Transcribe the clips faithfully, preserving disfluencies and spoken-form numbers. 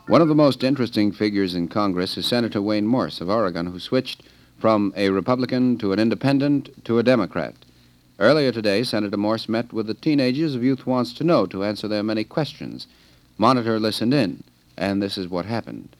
One of the most interesting figures in Congress is Senator Wayne Morse of Oregon, who switched from a Republican to an independent to a Democrat. Earlier today, Senator Morse met with the teenagers of Youth Wants to Know to answer their many questions. Monitor listened in, and this is what happened.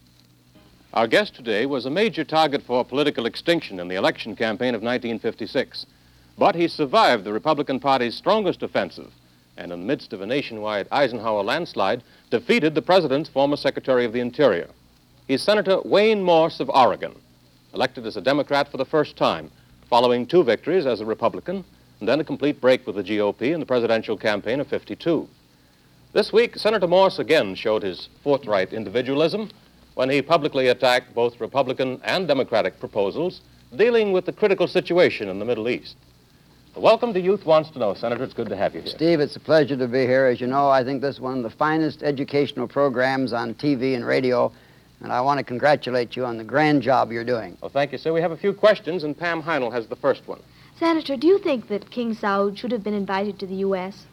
Our guest today was a major target for political extinction in the election campaign of nineteen fifty-six. But he survived the Republican Party's strongest offensive, and in the midst of a nationwide Eisenhower landslide, defeated the president's former Secretary of the Interior. He's Senator Wayne Morse of Oregon, elected as a Democrat for the first time, following two victories as a Republican, and then a complete break with the G O P in the presidential campaign of fifty-two. This week, Senator Morse again showed his forthright individualism when he publicly attacked both Republican and Democratic proposals dealing with the critical situation in the Middle East. Welcome to Youth Wants to Know, Senator. It's good to have you here. Steve, it's a pleasure to be here. As you know, I think this is one of the finest educational programs on T V and radio, and I want to congratulate you on the grand job you're doing. Well, thank you, sir. We have a few questions, and Pam Heinel has the first one. Senator, do you think that King Saud should have been invited to the U S?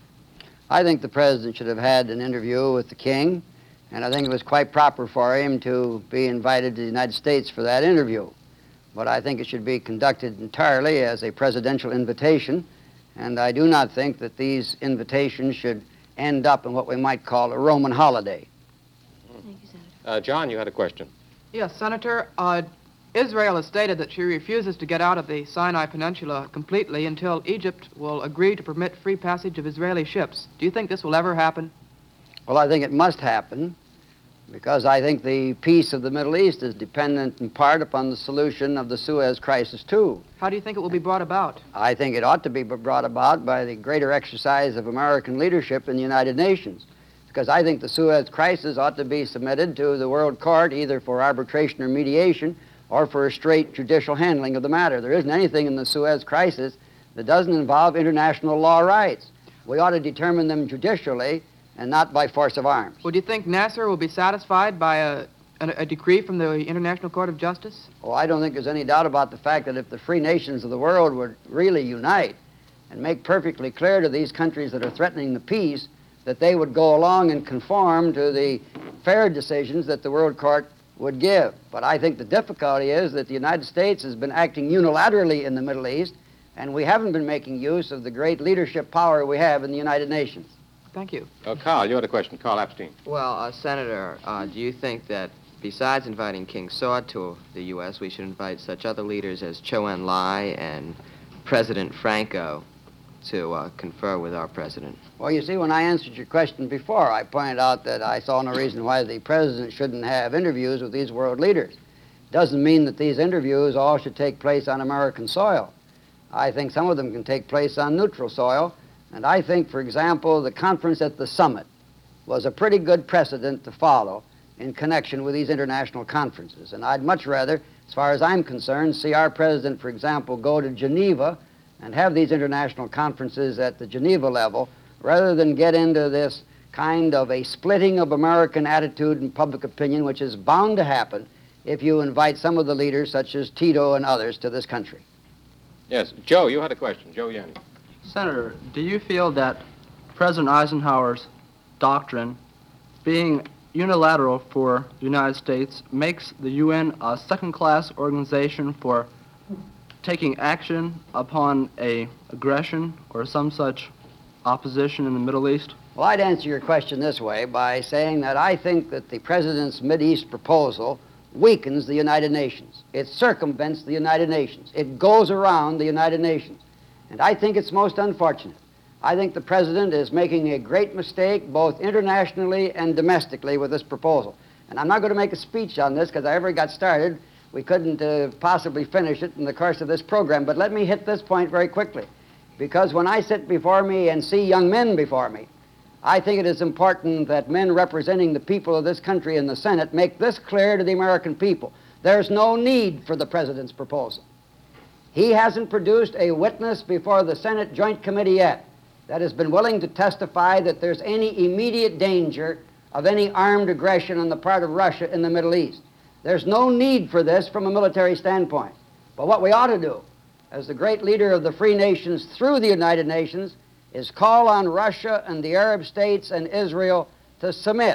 I think the president should have had an interview with the king, and I think it was quite proper for him to be invited to the United States for that interview. But I think it should be conducted entirely as a presidential invitation, and I do not think that these invitations should end up in what we might call a Roman holiday. Thank you, Senator. Uh, John, you had a question. Yes, Senator. Uh, Israel has stated that she refuses to get out of the Sinai Peninsula completely until Egypt will agree to permit free passage of Israeli ships. Do you think this will ever happen? Well, I think it must happen, because I think the peace of the Middle East is dependent in part upon the solution of the Suez Crisis, too. How do you think it will be brought about? I think it ought to be brought about by the greater exercise of American leadership in the United Nations, because I think the Suez Crisis ought to be submitted to the World Court either for arbitration or mediation or for a straight judicial handling of the matter. There isn't anything in the Suez Crisis that doesn't involve international law rights. We ought to determine them judicially and not by force of arms. Would you think Nasser will be satisfied by a, a, a decree from the International Court of Justice? Oh, I don't think there's any doubt about the fact that if the free nations of the world would really unite and make perfectly clear to these countries that are threatening the peace that they would go along and conform to the fair decisions that the World Court would give. But I think the difficulty is that the United States has been acting unilaterally in the Middle East, and we haven't been making use of the great leadership power we have in the United Nations. Thank you. Uh, Carl, you had a question. Carl Epstein. Well, uh, Senator, uh, do you think that besides inviting King Saud to the U S, we should invite such other leaders as Chou En-lai and President Franco to uh, confer with our president? Well, you see, when I answered your question before, I pointed out that I saw no reason why the president shouldn't have interviews with these world leaders. Doesn't mean that these interviews all should take place on American soil. I think some of them can take place on neutral soil, and I think, for example, the conference at the summit was a pretty good precedent to follow in connection with these international conferences. And I'd much rather, as far as I'm concerned, see our president, for example, go to Geneva and have these international conferences at the Geneva level, rather than get into this kind of a splitting of American attitude and public opinion, which is bound to happen if you invite some of the leaders, such as Tito and others, to this country. Yes, Joe, you had a question. Joe Yanni. Senator, do you feel that President Eisenhower's doctrine, being unilateral for the United States, makes the U N a second-class organization for taking action upon a aggression or some such opposition in the Middle East? Well, I'd answer your question this way by saying that I think that the President's Mideast proposal weakens the United Nations. It circumvents the United Nations. It goes around the United Nations. And I think it's most unfortunate. I think the President is making a great mistake both internationally and domestically with this proposal. And I'm not going to make a speech on this because I ever got started. We couldn't uh, possibly finish it in the course of this program. But let me hit this point very quickly. Because when I sit before me and see young men before me, I think it is important that men representing the people of this country in the Senate make this clear to the American people. There's no need for the President's proposal. He hasn't produced a witness before the Senate Joint Committee yet that has been willing to testify that there's any immediate danger of any armed aggression on the part of Russia in the Middle East. There's no need for this from a military standpoint. But what we ought to do, as the great leader of the free nations through the United Nations, is call on Russia and the Arab states and Israel to submit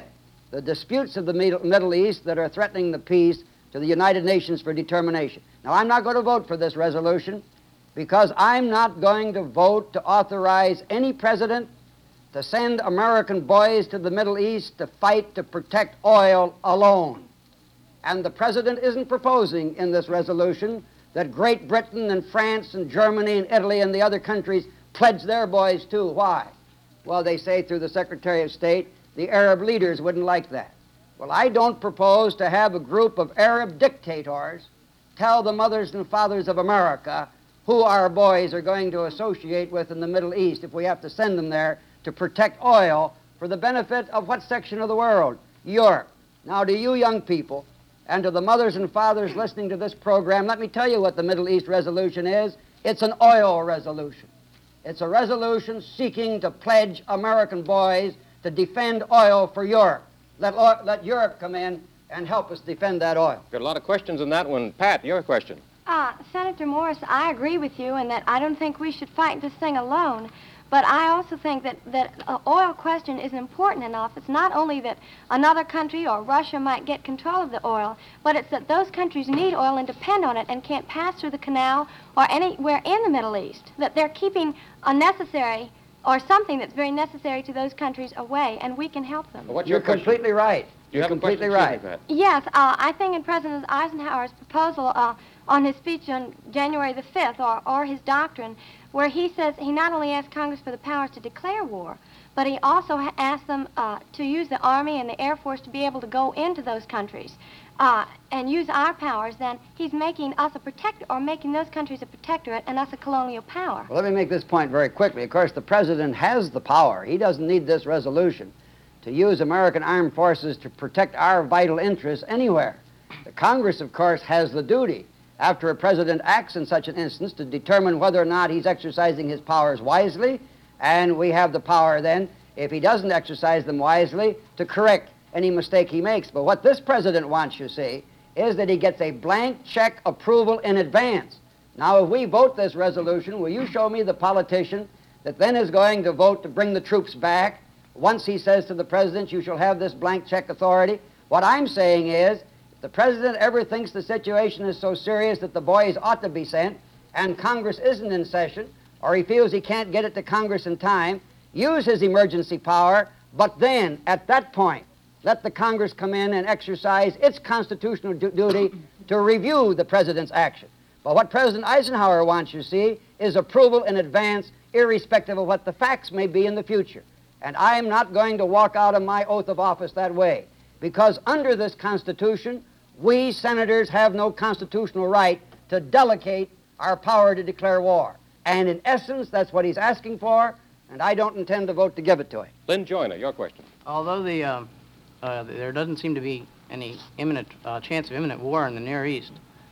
the disputes of the Middle Middle East that are threatening the peace to the United Nations for determination. Now, I'm not going to vote for this resolution because I'm not going to vote to authorize any president to send American boys to the Middle East to fight to protect oil alone. And the president isn't proposing in this resolution that Great Britain and France and Germany and Italy and the other countries pledge their boys too. Why? Well, they say through the Secretary of State, the Arab leaders wouldn't like that. Well, I don't propose to have a group of Arab dictators tell the mothers and fathers of America who our boys are going to associate with in the Middle East if we have to send them there to protect oil for the benefit of what section of the world? Europe. Now, to you young people, and to the mothers and fathers listening to this program, let me tell you what the Middle East resolution is. It's an oil resolution. It's a resolution seeking to pledge American boys to defend oil for Europe. Let, oil, let Europe come in and help us defend that oil. Got a lot of questions in that one. Pat, your question. Uh, Senator Morris, I agree with you in that I don't think we should fight this thing alone. But I also think that that uh, oil question is important enough. It's not only that another country or Russia might get control of the oil, but it's that those countries need oil and depend on it and can't pass through the canal or anywhere in the Middle East. That they're keeping unnecessary or something that's very necessary to those countries away, and we can help them. Well, what's You're your question? completely right. You You're have a completely question? right. Excuse me, Pat. Yes, uh, I think in President Eisenhower's proposal uh, on his speech on January the fifth, or, or his doctrine, where he says he not only asked Congress for the powers to declare war, but he also ha- asked them uh, to use the Army and the Air Force to be able to go into those countries uh, and use our powers, then he's making us a protector, or making those countries a protectorate and us a colonial power. Well, let me make this point very quickly. Of course, the president has the power. He doesn't need this resolution to use American armed forces to protect our vital interests anywhere. The Congress, of course, has the duty, after a president acts in such an instance, to determine whether or not he's exercising his powers wisely, and we have the power then, if he doesn't exercise them wisely, to correct any mistake he makes. But what this president wants, you see, is that he gets a blank check approval in advance. Now, if we vote this resolution, will you show me the politician that then is going to vote to bring the troops back once he says to the president, you shall have this blank check authority? What I'm saying is, if the president ever thinks the situation is so serious that the boys ought to be sent, and Congress isn't in session, or he feels he can't get it to Congress in time, use his emergency power, but then, at that point, let the Congress come in and exercise its constitutional du- duty to review the president's action. But what President Eisenhower wants, you see, is approval in advance, irrespective of what the facts may be in the future. And I am not going to walk out of my oath of office that way, because under this Constitution, we senators have no constitutional right to delegate our power to declare war. And in essence, that's what he's asking for, and I don't intend to vote to give it to him. Lynn Joyner, your question. Although the, um, uh, there doesn't seem to be any imminent uh, chance of imminent war in the Near East,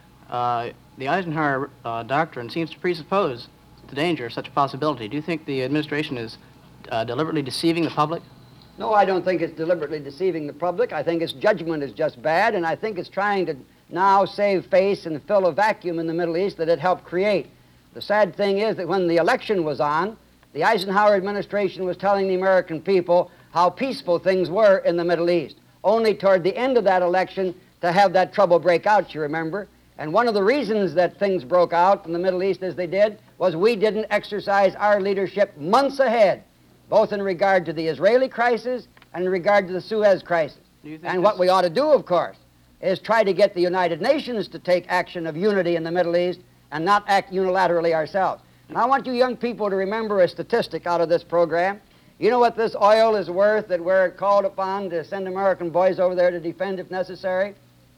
uh, the Eisenhower uh, doctrine seems to presuppose the danger of such a possibility. Do you think the administration is uh, deliberately deceiving the public? No, I don't think it's deliberately deceiving the public. I think its judgment is just bad, and I think it's trying to now save face and fill a vacuum in the Middle East that it helped create. The sad thing is that when the election was on, the Eisenhower administration was telling the American people how peaceful things were in the Middle East, only toward the end of that election to have that trouble break out, you remember. And one of the reasons that things broke out in the Middle East as they did was we didn't exercise our leadership months ahead, both in regard to the Israeli crisis and in regard to the Suez crisis. And what we ought to do, of course, is try to get the United Nations to take action of unity in the Middle East and not act unilaterally ourselves. And I want you young people to remember a statistic out of this program. You know what this oil is worth that we're called upon to send American boys over there to defend if necessary?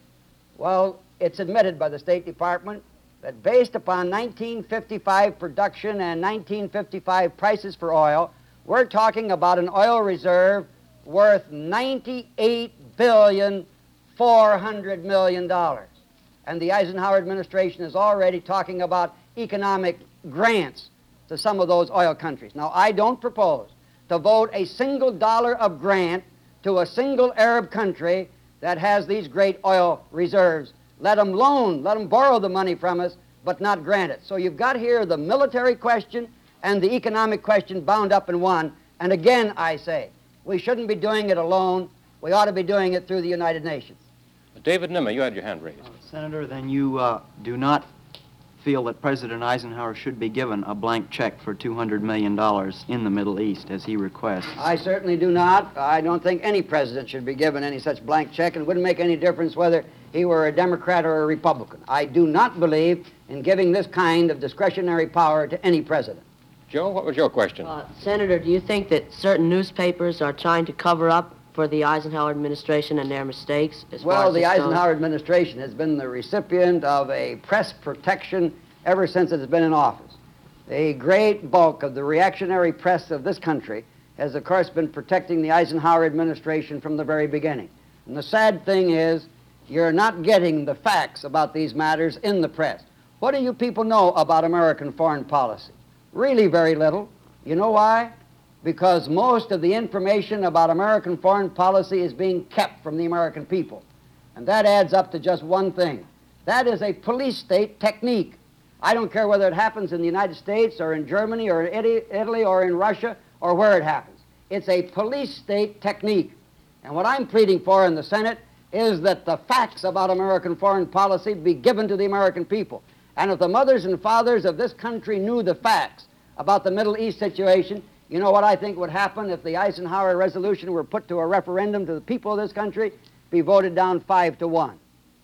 Well, it's admitted by the State Department that based upon nineteen fifty-five production and nineteen fifty-five prices for oil, we're talking about an oil reserve worth ninety-eight billion four hundred million dollars. And the Eisenhower administration is already talking about economic grants to some of those oil countries. Now, I don't propose to vote a single dollar of grant to a single Arab country that has these great oil reserves. Let them loan, let them borrow the money from us, but not grant it. So you've got here the military question and the economic question bound up in one. And again, I say, we shouldn't be doing it alone. We ought to be doing it through the United Nations. David Nimmer, you had your hand raised. Senator, then you uh, do not feel that President Eisenhower should be given a blank check for two hundred million dollars in the Middle East, as he requests? I certainly do not. I don't think any president should be given any such blank check, and it wouldn't make any difference whether he were a Democrat or a Republican. I do not believe in giving this kind of discretionary power to any president. Joe, what was your question? Uh, Senator, do you think that certain newspapers are trying to cover up for the Eisenhower administration and their mistakes? As Well, far as the this goes? Eisenhower administration has been the recipient of a press protection ever since it has been in office. The great bulk of the reactionary press of this country has, of course, been protecting the Eisenhower administration from the very beginning. And the sad thing is, you're not getting the facts about these matters in the press. What do you people know about American foreign policy? Really very little. You know why? Because most of the information about American foreign policy is being kept from the American people. And that adds up to just one thing. That is a police state technique. I don't care whether it happens in the United States or in Germany or in Italy or in Russia or where it happens. It's a police state technique. And what I'm pleading for in the Senate is that the facts about American foreign policy be given to the American people. And if the mothers and fathers of this country knew the facts about the Middle East situation, you know what I think would happen if the Eisenhower resolution were put to a referendum to the people of this country? Be voted down five to one.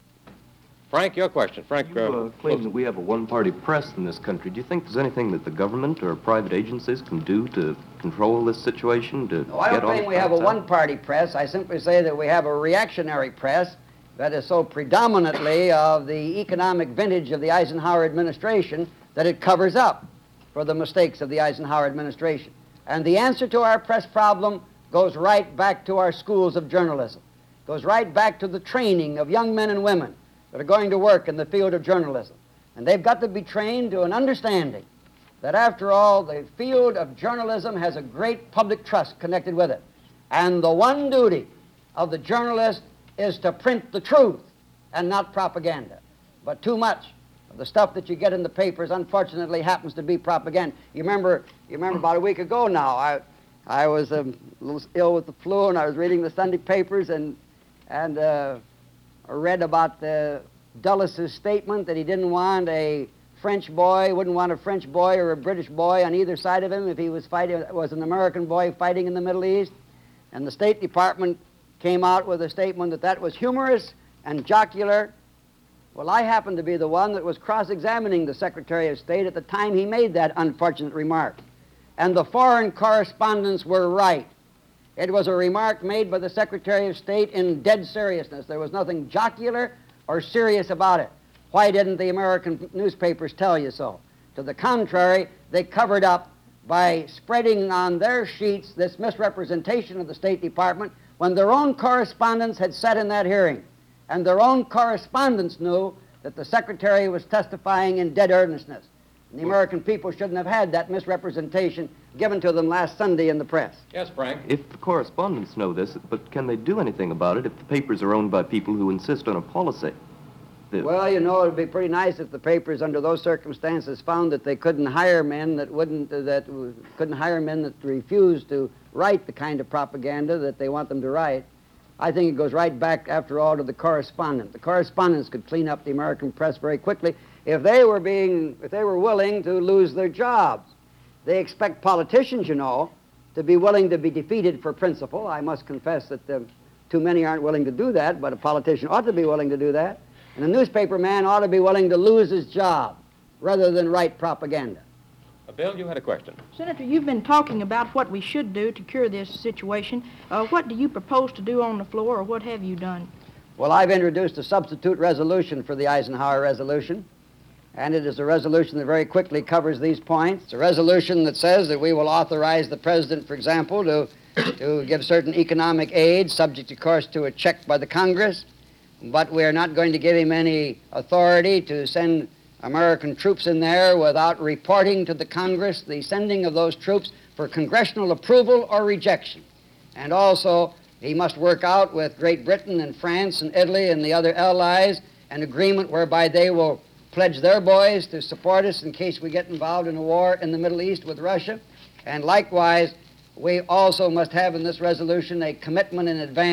Frank, your question. Frank, You uh, claim that we have a one-party press in this country. Do you think there's anything that the government or private agencies can do to control this situation, to No, I get don't all think the we have a facts out? one-party press. I simply say that we have a reactionary press that is so predominantly of the economic vintage of the Eisenhower administration that it covers up for the mistakes of the Eisenhower administration. And the answer to our press problem goes right back to our schools of journalism, goes right back to the training of young men and women that are going to work in the field of journalism. And they've got to be trained to an understanding that, after all, the field of journalism has a great public trust connected with it. And the one duty of the journalist is to print the truth and not propaganda. But too much of the stuff that you get in the papers, unfortunately, happens to be propaganda. You remember, you remember about a week ago now, I, I was um, a little ill with the flu, and I was reading the Sunday papers, and, and uh, I read about uh, Dulles' statement that he didn't want a French boy, wouldn't want a French boy or a British boy on either side of him if he was fighting, was an American boy fighting in the Middle East. And the State Department came out with a statement that that was humorous and jocular. Well, I happened to be the one that was cross-examining the Secretary of State at the time he made that unfortunate remark. And the foreign correspondents were right. It was a remark made by the Secretary of State in dead seriousness. There was nothing jocular or serious about it. Why didn't the American newspapers tell you so? To the contrary, they covered up by spreading on their sheets this misrepresentation of the State Department when their own correspondents had sat in that hearing. And their own correspondents knew that the Secretary was testifying in dead earnestness. And the American people shouldn't have had that misrepresentation given to them last Sunday in the press. Yes, Frank. If the correspondents know this, but can they do anything about it if the papers are owned by people who insist on a policy? The- Well, you know, it would be pretty nice if the papers, under those circumstances, found that they couldn't hire men that wouldn't, uh, that w- couldn't hire men that refused to write the kind of propaganda that they want them to write. I think it goes right back, after all, to the correspondent. The correspondents could clean up the American press very quickly if they were being, if they were willing to lose their jobs. They expect politicians, you know, to be willing to be defeated for principle. I must confess that uh, too many aren't willing to do that, but a politician ought to be willing to do that. And a newspaper man ought to be willing to lose his job rather than write propaganda. Uh, Bill, you had a question. Senator, you've been talking about what we should do to cure this situation. Uh, what do you propose to do on the floor, or what have you done? Well, I've introduced a substitute resolution for the Eisenhower resolution, and it is a resolution that very quickly covers these points. It's a resolution that says that we will authorize the President, for example, to, to give certain economic aid, subject, of course, to a check by the Congress, but we are not going to give him any authority to send American troops in there without reporting to the Congress the sending of those troops for congressional approval or rejection. And also, he must work out with Great Britain and France and Italy and the other allies an agreement whereby they will pledge their boys to support us in case we get involved in a war in the Middle East with Russia. And likewise, we also must have in this resolution a commitment in advance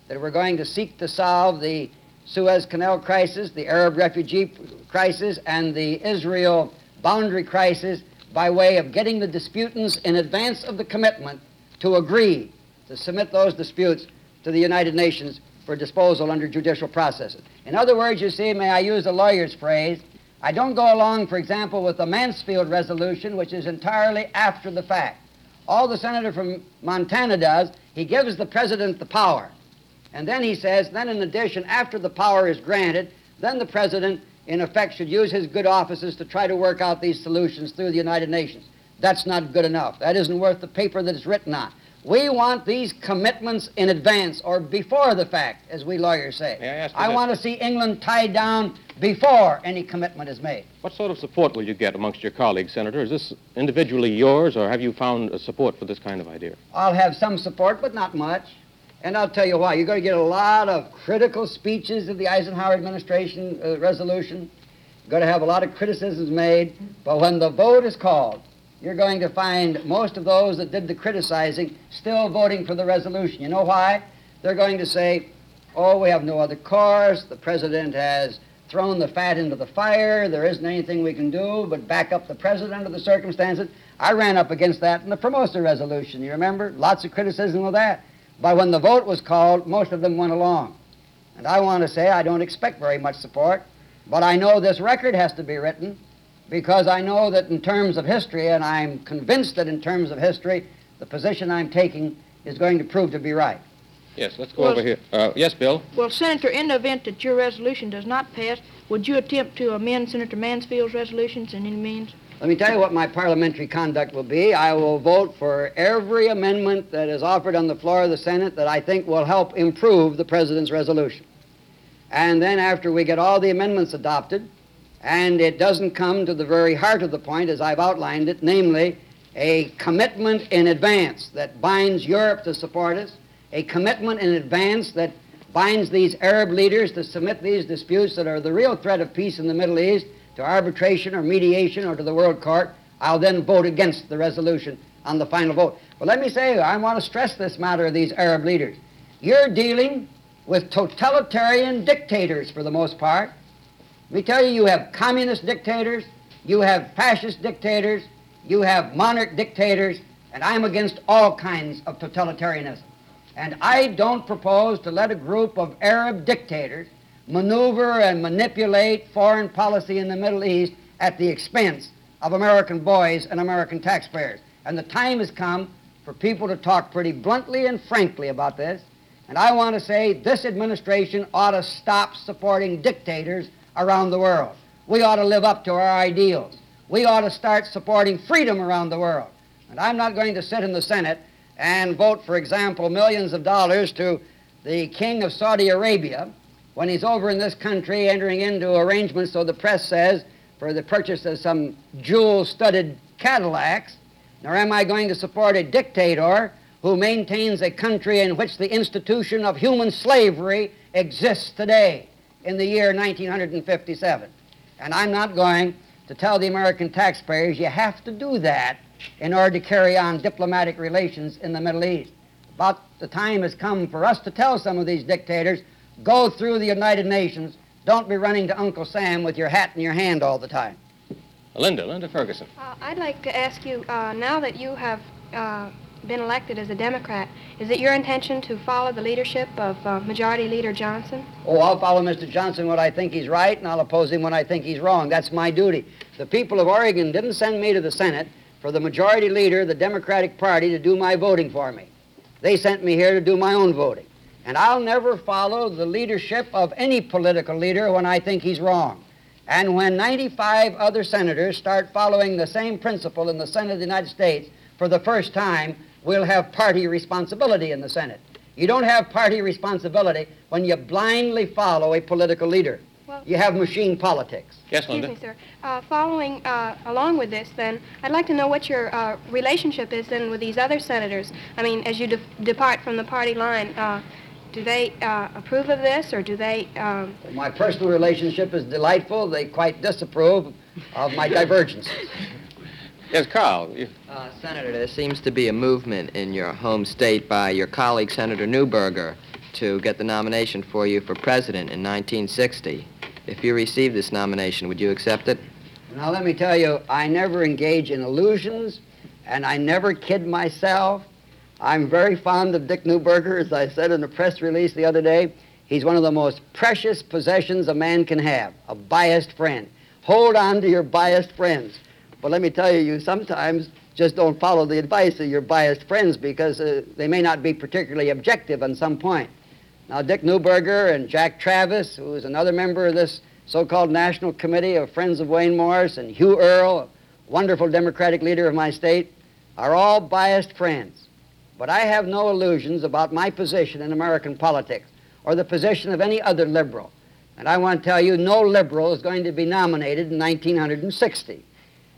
that we're going to seek to solve the Suez Canal crisis, the Arab refugee crisis, and the Israel boundary crisis by way of getting the disputants in advance of the commitment to agree to submit those disputes to the United Nations for disposal under judicial processes. In other words, you see, may I use a lawyer's phrase, I don't go along, for example, with the Mansfield resolution, which is entirely after the fact. All the senator from Montana does, he gives the president the power. And then he says, then in addition, after the power is granted, then the president, in effect, should use his good offices to try to work out these solutions through the United Nations. That's not good enough. That isn't worth the paper that it's written on. We want these commitments in advance, or before the fact, as we lawyers say. May I ask you I this? want to see England tied down before any commitment is made. What sort of support will you get amongst your colleagues, Senator? Is this individually yours, or have you found uh, support for this kind of idea? I'll have some support, but not much. And I'll tell you why. You're going to get a lot of critical speeches of the Eisenhower administration uh, resolution. You're going to have a lot of criticisms made. But when the vote is called, you're going to find most of those that did the criticizing still voting for the resolution. You know why? They're going to say, oh, we have no other course. The president has thrown the fat into the fire. There isn't anything we can do but back up the president under the circumstances. I ran up against that in the Formosa resolution. You remember? Lots of criticism of that. But when the vote was called, most of them went along. And I want to say I don't expect very much support, but I know this record has to be written because I know that in terms of history, and I'm convinced that in terms of history, the position I'm taking is going to prove to be right. Yes, let's go Well, over here. Uh, yes, Bill? Well, Senator, in the event that your resolution does not pass, would you attempt to amend Senator Mansfield's resolutions in any means? Let me tell you what my parliamentary conduct will be. I will vote for every amendment that is offered on the floor of the Senate that I think will help improve the President's resolution. And then after we get all the amendments adopted, and it doesn't come to the very heart of the point as I've outlined it, namely a commitment in advance that binds Europe to support us, a commitment in advance that binds these Arab leaders to submit these disputes that are the real threat of peace in the Middle East to arbitration or mediation or to the World Court, I'll then vote against the resolution on the final vote. But let me say, I want to stress this matter of these Arab leaders. You're dealing with totalitarian dictators for the most part. Let me tell you, you have communist dictators, you have fascist dictators, you have monarch dictators, and I'm against all kinds of totalitarianism. And I don't propose to let a group of Arab dictators maneuver and manipulate foreign policy in the Middle East at the expense of American boys and American taxpayers. And the time has come for people to talk pretty bluntly and frankly about this. And I want to say this administration ought to stop supporting dictators around the world. We ought to live up to our ideals. We ought to start supporting freedom around the world. And I'm not going to sit in the Senate and vote, for example, millions of dollars to the King of Saudi Arabia when he's over in this country entering into arrangements, so the press says, for the purchase of some jewel-studded Cadillacs, nor am I going to support a dictator who maintains a country in which the institution of human slavery exists today in the year nineteen fifty-seven. And I'm not going to tell the American taxpayers you have to do that in order to carry on diplomatic relations in the Middle East. About the time has come for us to tell some of these dictators, go through the United Nations, don't be running to Uncle Sam with your hat in your hand all the time. Linda, Linda Ferguson. Uh, I'd like to ask you, uh, now that you have uh, been elected as a Democrat, is it your intention to follow the leadership of uh, Majority Leader Johnson? Oh, I'll follow Mister Johnson when I think he's right, and I'll oppose him when I think he's wrong. That's my duty. The people of Oregon didn't send me to the Senate for the Majority Leader of the Democratic Party to do my voting for me. They sent me here to do my own voting. And I'll never follow the leadership of any political leader when I think he's wrong. And when ninety-five other senators start following the same principle in the Senate of the United States for the first time, we'll have party responsibility in the Senate. You don't have party responsibility when you blindly follow a political leader. Well, you have machine politics. Yes, Linda. Excuse me, sir. Uh, following uh, along with this, then, I'd like to know what your uh, relationship is then with these other senators. I mean, as you de depart from the party line, uh, do they uh, approve of this, or do they... Um... My personal relationship is delightful. They quite disapprove of my divergences. Yes, Carl. You... Uh, Senator, there seems to be a movement in your home state by your colleague, Senator Newberger, to get the nomination for you for president in nineteen sixty. If you receive this nomination, would you accept it? Now, let me tell you, I never engage in illusions, and I never kid myself. I'm very fond of Dick Neuberger, as I said in a press release the other day. He's one of the most precious possessions a man can have, a biased friend. Hold on to your biased friends. But let me tell you, you sometimes just don't follow the advice of your biased friends because uh, they may not be particularly objective on some point. Now, Dick Neuberger and Jack Travis, who is another member of this so-called National Committee of Friends of Wayne Morse, and Hugh Earl, a wonderful Democratic leader of my state, are all biased friends. But I have no illusions about my position in American politics or the position of any other liberal. And I want to tell you, no liberal is going to be nominated in nineteen sixty.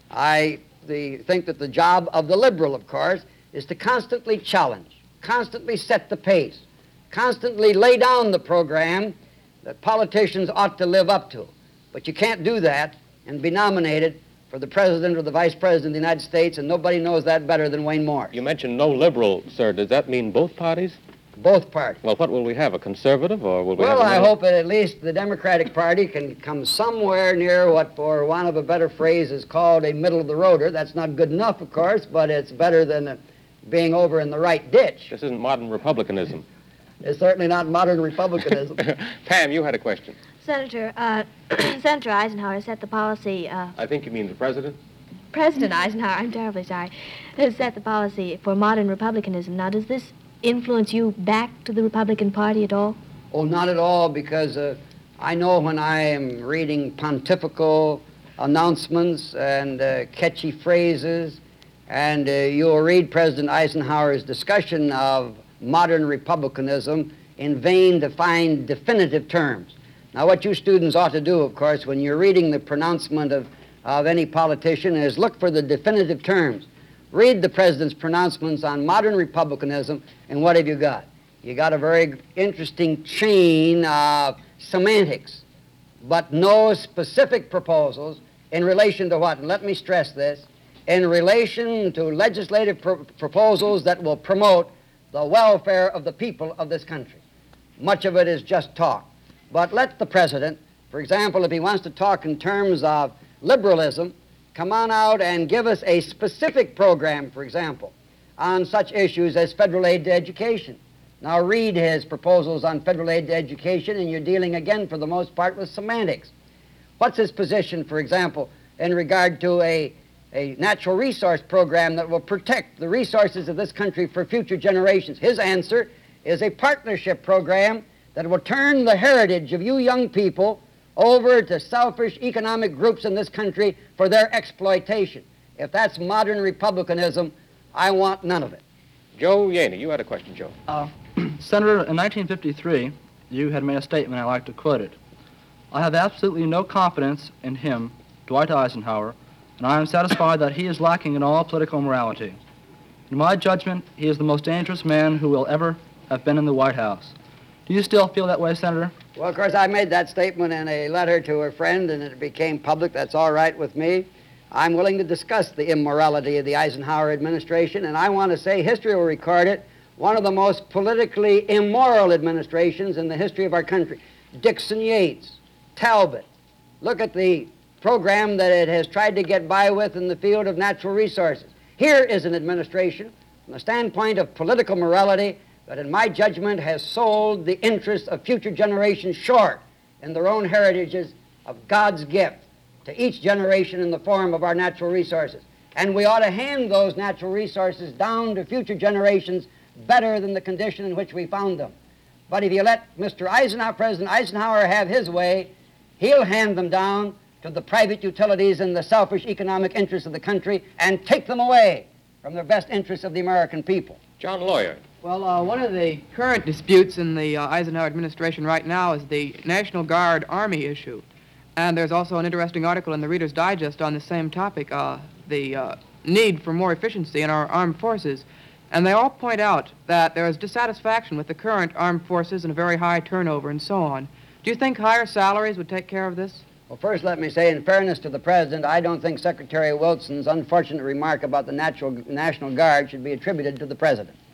I the, think that the job of the liberal, of course, is to constantly challenge, constantly set the pace, constantly lay down the program that politicians ought to live up to. But you can't do that and be nominated for the president or the vice president of the United States, and nobody knows that better than Wayne Morse. You mentioned no liberal, sir. Does that mean both parties? Both parties. Well, what will we have, a conservative, or will we Well, have a I middle? hope that at least the Democratic Party can come somewhere near what, for want of a better phrase, is called a middle-of-the-roader. That's not good enough, of course, but it's better than uh, being over in the right ditch. This isn't modern republicanism. It's certainly not modern republicanism. Pam, you had a question. Senator, uh, Senator Eisenhower set the policy, uh, I think you mean the president? President Eisenhower, I'm terribly sorry, has set the policy for modern republicanism. Now, does this influence you back to the Republican Party at all? Oh, not at all, because uh, I know when I am reading pontifical announcements and uh, catchy phrases, and uh, you'll read President Eisenhower's discussion of modern republicanism in vain to find definitive terms. Now, what you students ought to do, of course, when you're reading the pronouncement of, of any politician is look for the definitive terms. Read the president's pronouncements on modern republicanism, and what have you got? You got a very interesting chain of semantics, but no specific proposals in relation to what? And let me stress this, in relation to legislative pro proposals that will promote the welfare of the people of this country. Much of it is just talk. But let the president, for example, if he wants to talk in terms of liberalism, come on out and give us a specific program, for example, on such issues as federal aid to education. Now read his proposals on federal aid to education, and you're dealing again, for the most part, with semantics. What's his position, for example, in regard to a, a natural resource program that will protect the resources of this country for future generations? His answer is a partnership program that will turn the heritage of you young people over to selfish economic groups in this country for their exploitation. If that's modern republicanism, I want none of it. Joe Yaney, you had a question, Joe. Uh, Senator, in nineteen fifty-three, you had made a statement. I'd like to quote it. I have absolutely no confidence in him, Dwight Eisenhower, and I am satisfied that he is lacking in all political morality. In my judgment, he is the most dangerous man who will ever have been in the White House. Do you still feel that way, Senator? Well, of course, I made that statement in a letter to a friend, and it became public. That's all right with me. I'm willing to discuss the immorality of the Eisenhower administration, and I want to say history will record it, one of the most politically immoral administrations in the history of our country. Dixon Yates, Talbot. Look at the program that it has tried to get by with in the field of natural resources. Here is an administration, from the standpoint of political morality, that in my judgment has sold the interests of future generations short in their own heritages of God's gift to each generation in the form of our natural resources. And we ought to hand those natural resources down to future generations better than the condition in which we found them. But if you let Mister Eisenhower, President Eisenhower, have his way, he'll hand them down to the private utilities and the selfish economic interests of the country and take them away from the best interests of the American people. John Lawyer. Well, uh, one of the current disputes in the uh, Eisenhower administration right now is the National Guard Army issue. And there's also an interesting article in the Reader's Digest on the same topic, uh, the uh, need for more efficiency in our armed forces. And they all point out that there is dissatisfaction with the current armed forces and a very high turnover and so on. Do you think higher salaries would take care of this? Well, first let me say, in fairness to the President, I don't think Secretary Wilson's unfortunate remark about the natural, National Guard should be attributed to the President.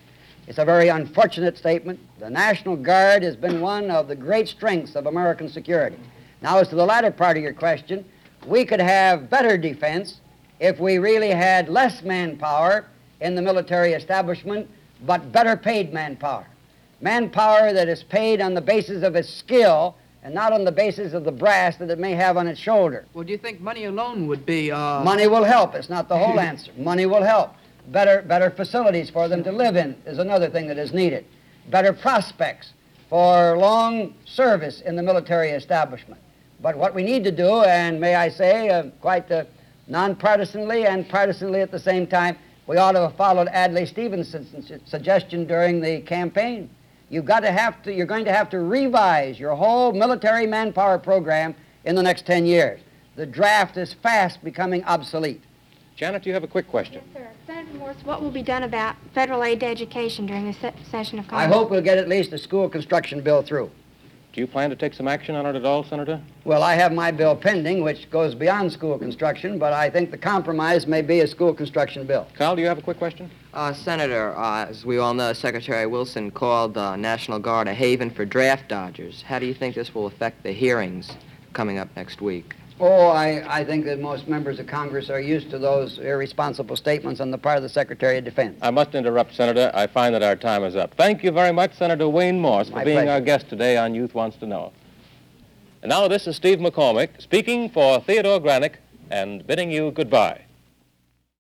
It's a very unfortunate statement. The National Guard has been one of the great strengths of American security. Now, as to the latter part of your question, we could have better defense if we really had less manpower in the military establishment, but better paid manpower. Manpower that is paid on the basis of its skill and not on the basis of the brass that it may have on its shoulder. Well, do you think money alone would be... Uh... Money will help. It's not the whole answer. Money will help. Better, better facilities for them to live in is another thing that is needed. Better prospects for long service in the military establishment. But what we need to do, and may I say, uh, quite uh, nonpartisanly and partisanly at the same time, we ought to have followed Adlai Stevenson's suggestion during the campaign. You've got to have to, you're going to have to revise your whole military manpower program in the next ten years. The draft is fast becoming obsolete. Janet, do you have a quick question? Yes, sir. Senator Morse, what will be done about federal aid to education during this se- session of I Congress? hope we'll get at least a school construction bill through. Do you plan to take some action on it at all, Senator? Well, I have my bill pending, which goes beyond school construction, but I think the compromise may be a school construction bill. Kyle, do you have a quick question? Uh, Senator, uh, as we all know, Secretary Wilson called the National Guard a haven for draft dodgers. How do you think this will affect the hearings coming up next week? Oh, I, I think that most members of Congress are used to those irresponsible statements on the part of the Secretary of Defense. I must interrupt, Senator. I find that our time is up. Thank you very much, Senator Wayne Morse, for My being pleasure. our guest today on Youth Wants to Know. And now this is Steve McCormick speaking for Theodore Granick and bidding you goodbye.